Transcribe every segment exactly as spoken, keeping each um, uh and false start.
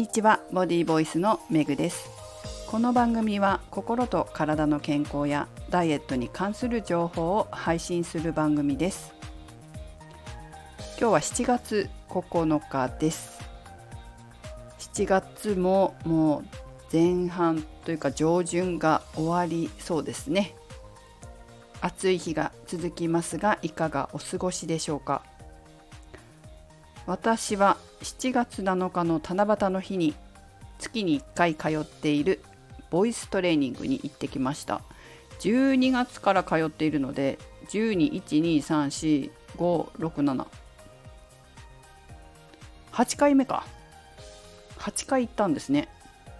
にちは、ボディボイスのめぐです。この番組は心と体の健康やダイエットに関する情報を配信する番組です。今日はしちがつここのかです。しちがつももう前半というか上旬が終わりそうですね。暑い日が続きますが、いかがお過ごしでしょうか。私はしちがつなのかの七夕の日に月にいっかい通っているボイストレーニングに行ってきました。じゅうにがつから通っているので、じゅうに、いち、に、さん、し、ご、ろく、なな、はちかいめか。はちかい行ったんですね。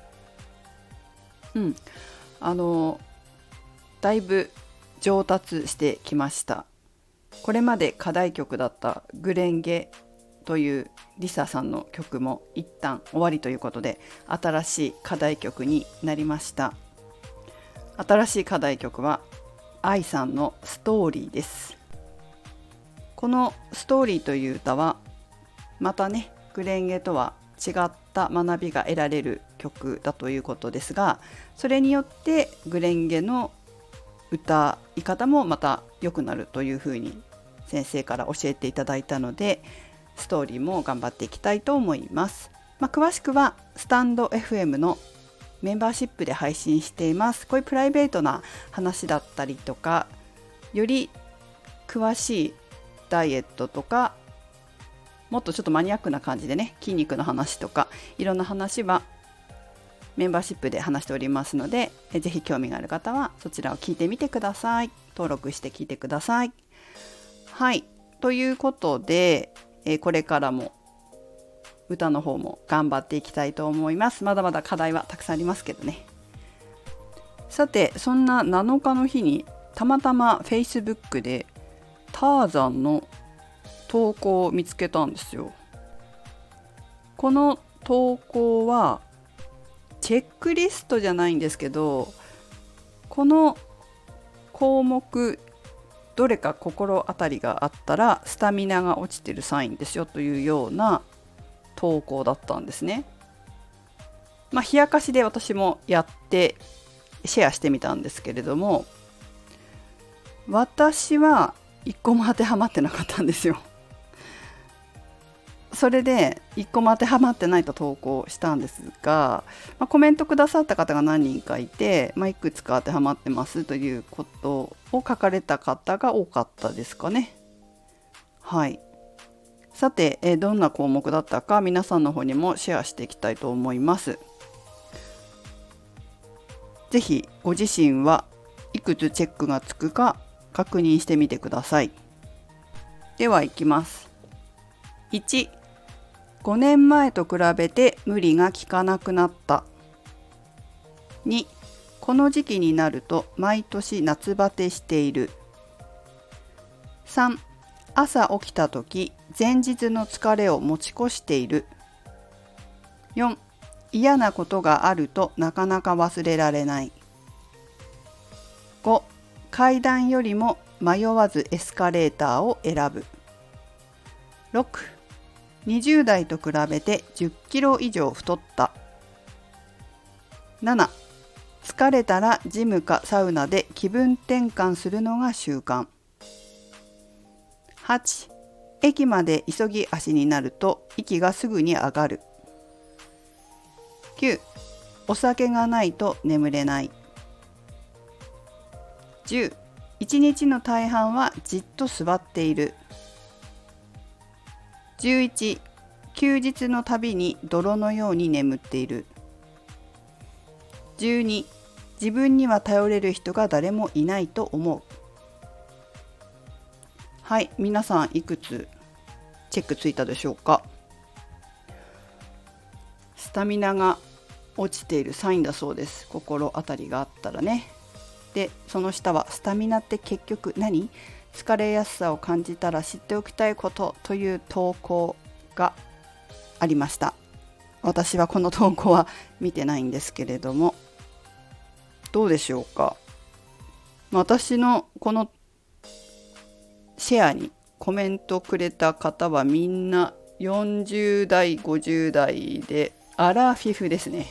うん。あの、だいぶ上達してきました。これまで課題曲だったグレンゲというリサさんの曲も一旦終わりということで、新しい課題曲になりました。新しい課題曲は愛さんのストーリーです。このストーリーという歌はまたね、グレンゲとは違った学びが得られる曲だということですが、それによってグレンゲの歌い方もまた良くなるというふうに先生から教えていただいたので、ストーリーも頑張っていきたいと思います。まあ、詳しくはスタンド エフエム のメンバーシップで配信しています。こういうプライベートな話だったりとか、より詳しいダイエットとか、もっとちょっとマニアックな感じでね、筋肉の話とかいろんな話はメンバーシップで話しておりますので、ぜひ興味がある方はそちらを聞いてみてください。登録して聞いてください。はい、ということでこれからも歌の方も頑張っていきたいと思います。まだまだ課題はたくさんありますけどね。さて、そんななのかの日にたまたま Facebook でターザンの投稿を見つけたんですよ。この投稿はチェックリストじゃないんですけど、この項目どれか心当たりがあったらスタミナが落ちてるサインですよというような投稿だったんですね。まあ、冷やかしで私もやってシェアしてみたんですけれども、私は一個も当てはまってなかったんですよ。それで一個も当てはまってないと投稿したんですが、まあ、コメントくださった方が何人かいて、まあ、いくつか当てはまってますということを書かれた方が多かったですかね。はい。さて、えどんな項目だったか皆さんの方にもシェアしていきたいと思います。ぜひご自身はいくつチェックがつくか確認してみてください。ではいきます。いち、ごねんまえと比べて無理が効かなくなった。に、この時期になると毎年夏バテしている。さん、朝起きたとき前日の疲れを持ち越している。よん、嫌なことがあるとなかなか忘れられない。ご、階段よりも迷わずエスカレーターを選ぶ。ろく、にじゅう代と比べてじゅっキロ以上太った。なな、疲れたらジムかサウナで気分転換するのが習慣。はち、駅まで急ぎ足になると息がすぐに上がる。きゅう、お酒がないと眠れない。じゅう、一日の大半はじっと座っている。じゅういち、休日のたびに泥のように眠っている。じゅうに、自分には頼れる人が誰もいないと思う。はい、皆さんいくつチェックついたでしょうか。スタミナが落ちているサインだそうです。心当たりがあったらね。で、その下はスタミナって結局何？疲れやすさを感じたら知っておきたいことという投稿がありました。私はこの投稿は見てないんですけれども、どうでしょうか。私のこのシェアにコメントくれた方はみんなよんじゅう代ごじゅう代でアラフィフですね。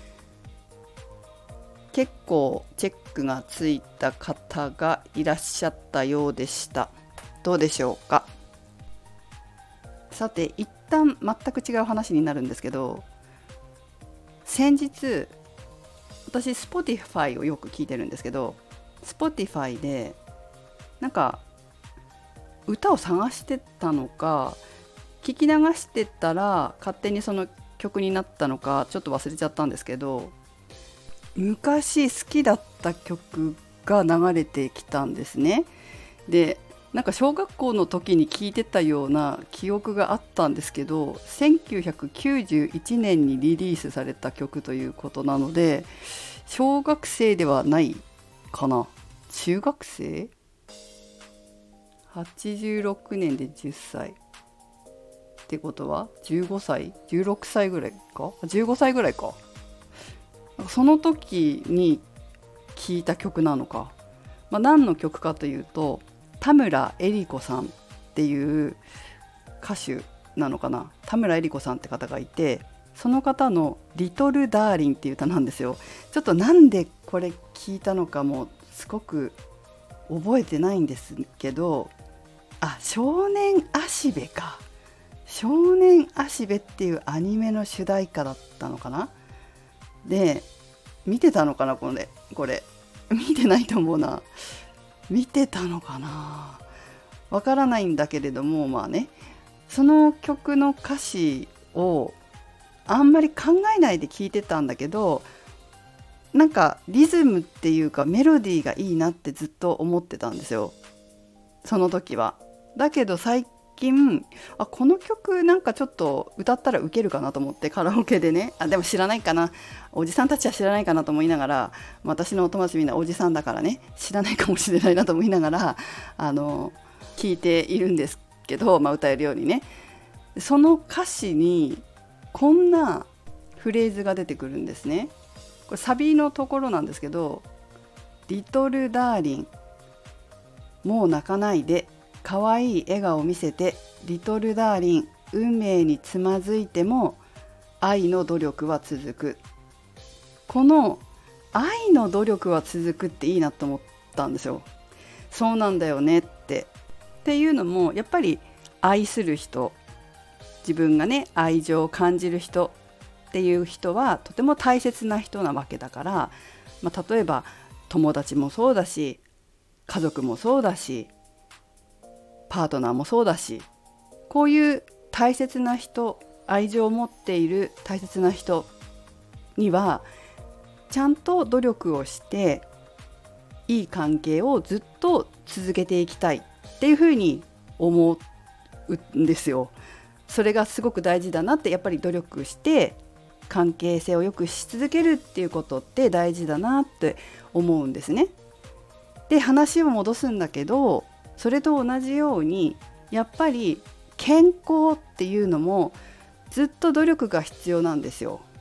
結構チェックがついた方がいらっしゃったようでした。どうでしょうか。さて、一旦全く違う話になるんですけど、先日私 Spotify をよく聞いてるんですけど、 Spotify でなんか歌を探してたのか、聞き流してたら勝手にその曲になったのかちょっと忘れちゃったんですけど、昔好きだった曲が流れてきたんですね。で、なんか小学校の時に聴いてたような記憶があったんですけど、せんきゅうひゃくきゅうじゅういちねんにリリースされた曲ということなので、小学生ではないかな。中学生？ はちじゅうろく 年でじゅっさいってことはじゅうごさいじゅうろくさいぐらいか、じゅうごさいぐらいか。その時に聴いた曲なのか、まあ、何の曲かというと、田村恵里子さんっていう歌手なのかな。田村恵里子さんって方がいて、その方のリトルダーリンっていう歌なんですよ。ちょっとなんでこれ聞いたのかもすごく覚えてないんですけど、あ、少年足部か。少年足部っていうアニメの主題歌だったのかな。で、見てたのかな、これこれ見てないと思うな。見てたのかな、わからないんだけれども、まあね、その曲の歌詞をあんまり考えないで聞いてたんだけど、なんかリズムっていうかメロディーがいいなってずっと思ってたんですよ、その時は。だけど最近、あ、この曲なんかちょっと歌ったらウケるかなと思ってカラオケでね、あ、でも知らないかな、おじさんたちは知らないかなと思いながら、私のお友達みんなおじさんだからね、知らないかもしれないなと思いながらあの聞いているんですけど、まあ、歌えるようにね。その歌詞にこんなフレーズが出てくるんですね。これサビのところなんですけど、リトルダーリン、もう泣かないで、可愛い笑顔見せて、リトルダーリン、運命につまずいても愛の努力は続く。この愛の努力は続くっていいなと思ったんですよ。そうなんだよねって。っていうのも、やっぱり愛する人、自分がね愛情を感じる人っていう人はとても大切な人なわけだから、まあ、例えば友達もそうだし、家族もそうだし、パートナーもそうだし、こういう大切な人、愛情を持っている大切な人にはちゃんと努力をしていい関係をずっと続けていきたいっていうふうに思うんですよ。それがすごく大事だなって、やっぱり努力して関係性を良くし続けるっていうことって大事だなって思うんですね。で、話を戻すんだけど、それと同じようにやっぱり健康っていうのもずっと努力が必要なんですよ。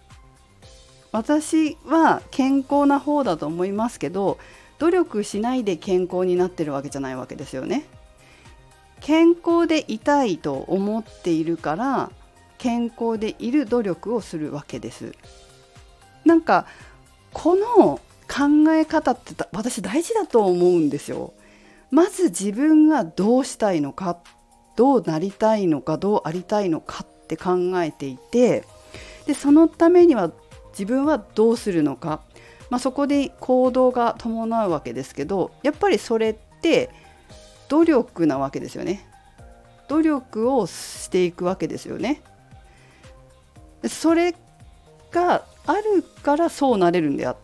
私は健康な方だと思いますけど、努力しないで健康になってるわけじゃないわけですよね。健康でいたいと思っているから健康でいる努力をするわけです。なんかこの考え方って私大事だと思うんですよ。まず自分がどうしたいのか、どうなりたいのか、どうありたいのかって考えていて、でそのためには自分はどうするのか、まあ、そこで行動が伴うわけですけど、やっぱりそれって努力なわけですよね。努力をしていくわけですよね。それがあるからそうなれるんであって、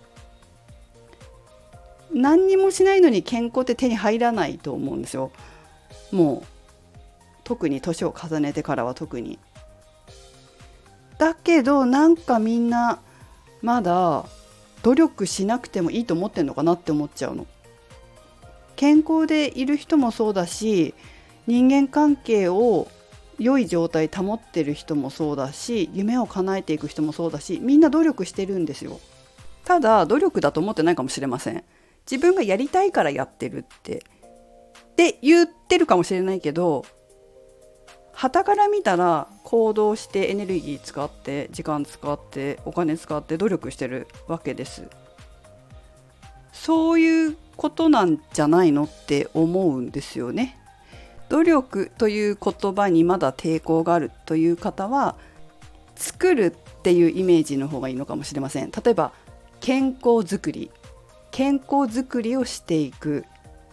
何にもしないのに健康って手に入らないと思うんですよ。もう特に年を重ねてからは特に。だけどなんかみんなまだ努力しなくてもいいと思ってんのかなって思っちゃうの。健康でいる人もそうだし、人間関係を良い状態保ってる人もそうだし、夢を叶えていく人もそうだし、みんな努力してるんですよ。ただ努力だと思ってないかもしれません。自分がやりたいからやってるってって言ってるかもしれないけど、 傍から見たら行動してエネルギー使って時間使ってお金使って努力してるわけです。そういうことなんじゃないのって思うんですよね。努力という言葉にまだ抵抗があるという方は、作るっていうイメージの方がいいのかもしれません。例えば健康づくり健康づくりをしていく、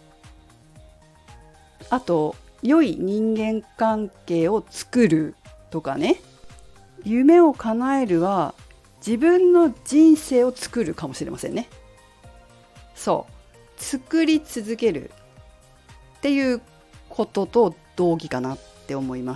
あと良い人間関係を作るとかね。夢を叶えるは自分の人生を作るかもしれませんね。そう作り続けるっていうことと同義かなって思います。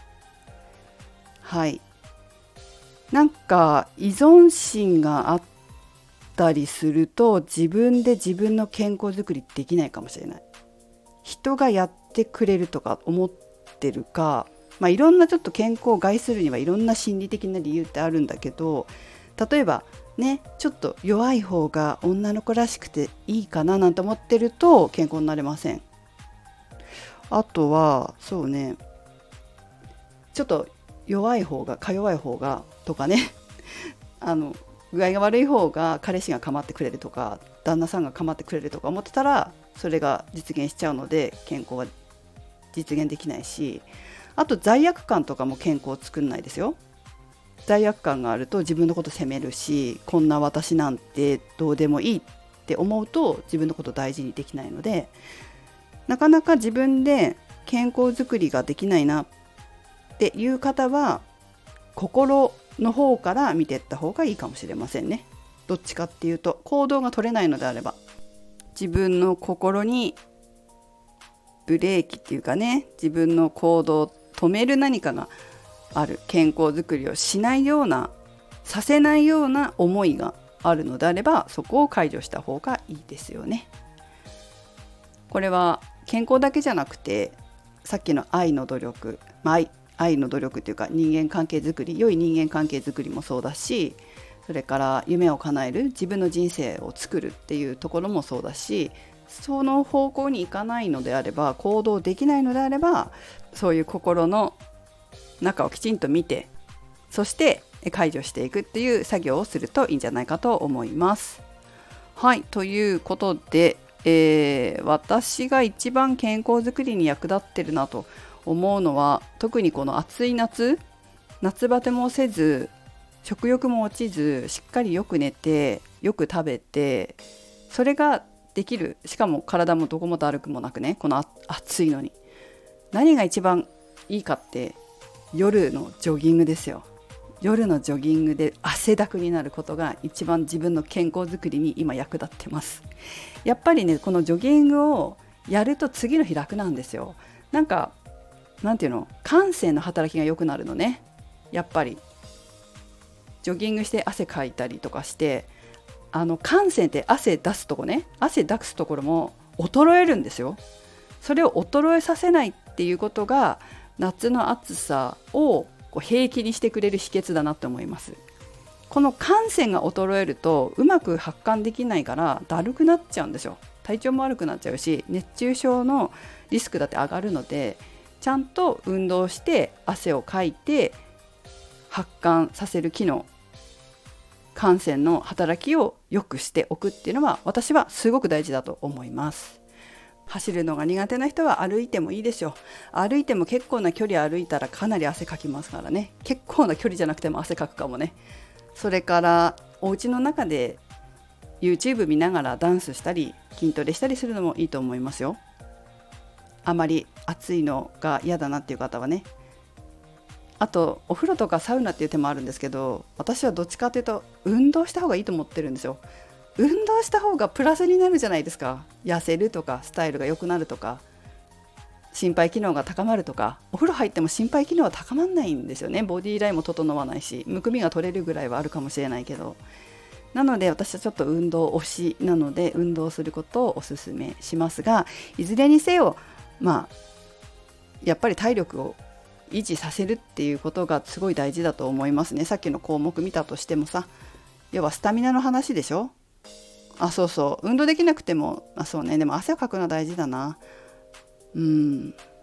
はい。なんか依存心があったりすると、自分で自分の健康づくりできないかもしれない。人がやってくれるとか思ってるか、まあいろんなちょっと健康を害するにはいろんな心理的な理由ってあるんだけど、例えばね、ちょっと弱い方が女の子らしくていいかななんて思ってると健康になれません。あとはそうね、ちょっと弱い方がか弱い方がとかねあの具合が悪い方が彼氏が構ってくれるとか旦那さんが構ってくれるとか思ってたら、それが実現しちゃうので健康は実現できないし、あと罪悪感とかも健康を作んないですよ。罪悪感があると自分のこと責めるし、こんな私なんてどうでもいいって思うと自分のこと大事にできないので、なかなか自分で健康づくりができないなっていう方は、心の方から見ていった方がいいかもしれませんね。どっちかっていうと、行動が取れないのであれば自分の心にブレーキっていうかね、自分の行動を止める何かがある、健康づくりをしないようなさせないような思いがあるのであれば、そこを解除した方がいいですよね。これは健康だけじゃなくて、さっきの愛の努力、まあ、愛, 愛の努力っていうか人間関係づくり、良い人間関係づくりもそうだし、それから夢を叶える、自分の人生を作るっていうところもそうだし、その方向に行かないのであれば、行動できないのであれば、そういう心の中をきちんと見て、そして解除していくっていう作業をするといいんじゃないかと思います。はい、ということで、えー、私が一番健康づくりに役立ってるなと思うのは、特にこの暑い夏、夏バテもせず食欲も落ちず、しっかりよく寝てよく食べて、それができる、しかも体もどこもだるくもなくね、この暑いのに何が一番いいかって、夜のジョギングですよ。夜のジョギングで汗だくになることが一番自分の健康づくりに今役立ってます。やっぱりね、このジョギングをやると次の日楽なんですよ。なんかなんていうの、汗腺の働きが良くなるのね。やっぱりジョギングして汗かいたりとかして、あの汗腺って汗出すとこね、汗出すところも衰えるんですよ。それを衰えさせないっていうことが夏の暑さをこう平気にしてくれる秘訣だなって思います。この汗腺が衰えるとうまく発汗できないからだるくなっちゃうんですよ。体調も悪くなっちゃうし、熱中症のリスクだって上がるので、ちゃんと運動して汗をかいて発汗させる機能、汗腺の働きを良くしておくっていうのは、私はすごく大事だと思います。走るのが苦手な人は歩いてもいいでしょう。歩いても結構な距離歩いたらかなり汗かきますからね。結構な距離じゃなくても汗かくかもね。それからお家の中で YouTube 見ながらダンスしたり筋トレしたりするのもいいと思いますよ。あまり暑いのが嫌だなっていう方はね。あとお風呂とかサウナっていう手もあるんですけど、私はどっちかというと運動した方がいいと思ってるんですよ。運動した方がプラスになるじゃないですか。痩せるとかスタイルが良くなるとか心肺機能が高まるとか。お風呂入っても心肺機能は高まらないんですよね。ボディラインも整わないし、むくみが取れるぐらいはあるかもしれないけど、なので私はちょっと運動推しなので運動することをおすすめしますが、いずれにせよまあやっぱり体力を維持させるっていうことがすごい大事だと思いますね。さっきの項目見たとしてもさ、要はスタミナの話でしょ。あ、そうそう、運動できなくても、あ、そうね、でも汗をかくのは大事だな。うん、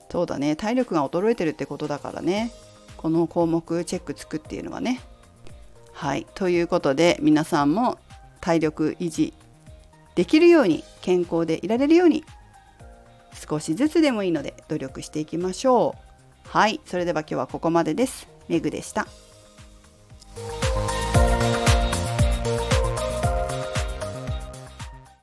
そうだね、体力が衰えてるってことだからね、この項目チェックつくっていうのはね。はい、ということで皆さんも体力維持できるように、健康でいられるように、少しずつでもいいので努力していきましょう。はい、それでは今日はここまでです。めぐでした。